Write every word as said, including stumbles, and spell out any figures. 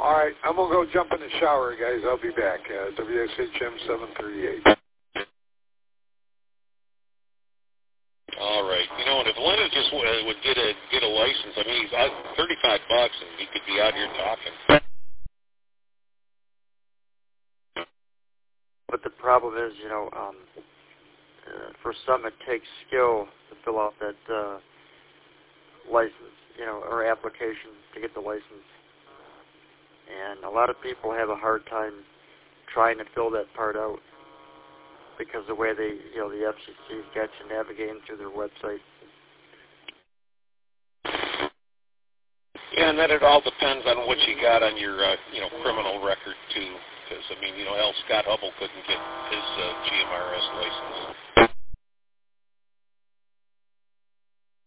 All right, I'm going to go jump in the shower, guys. I'll be back. Uh, W S H M seven thirty-eight. All right. You know, and if Leonard just w- would get a get a license, I mean, he's out thirty-five bucks, and he could be out here talking. But the problem is, you know, um, uh, for some it takes skill to fill out that uh, license, you know, or application to get the license. And a lot of people have a hard time trying to fill that part out because of the way they, you know, the F C C's got you navigating through their website. Yeah, and then it all depends on what you got on your, uh, you know, criminal record too. Because I mean, you know, L. Scott Hubble couldn't get his uh, G M R S license.